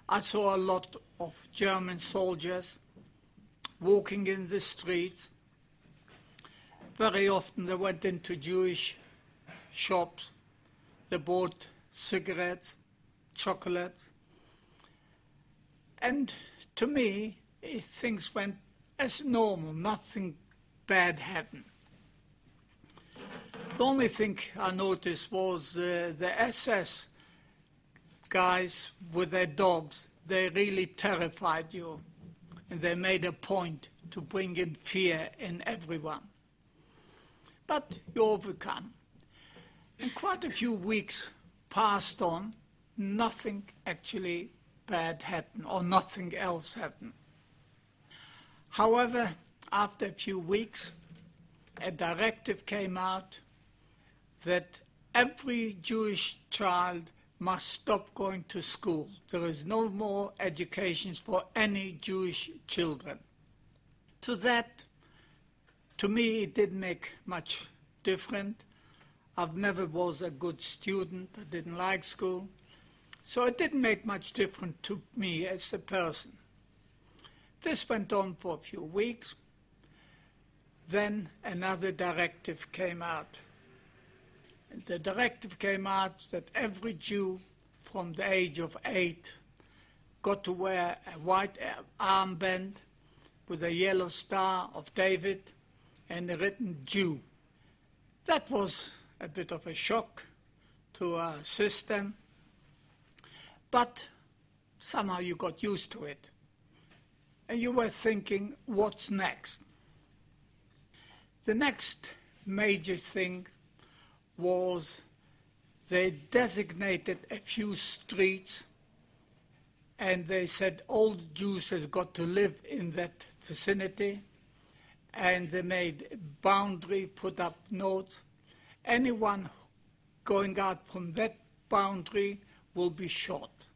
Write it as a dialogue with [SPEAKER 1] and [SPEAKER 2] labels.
[SPEAKER 1] I saw a lot of German soldiers walking in the streets. Very often they went into Jewish shops. They bought cigarettes, chocolates. And to me, things went as normal. Nothing bad happened. The only thing I noticed was the SS guys with their dogs. They really terrified you. And they made a point to bring in fear in everyone. But you overcome. And quite a few weeks passed on, nothing actually bad happened, or nothing else happened. However, after a few weeks, a directive came out that every Jewish child must stop going to school. There is no more education for any Jewish children. To that, to me, it didn't make much difference. I've never was a good student. I didn't like school. So it didn't make much difference to me as a person. This went on for a few weeks. Then another directive came out. The directive came out that every Jew from the age of 8 got to wear a white armband with a yellow star of David and a written Jew. That was a bit of a shock to our system, but somehow you got used to it. And you were thinking, what's next? The next major thing was they designated a few streets and they said all Jews have got to live in that vicinity, and they made boundary, put up notes. Anyone going out from that boundary will be shot.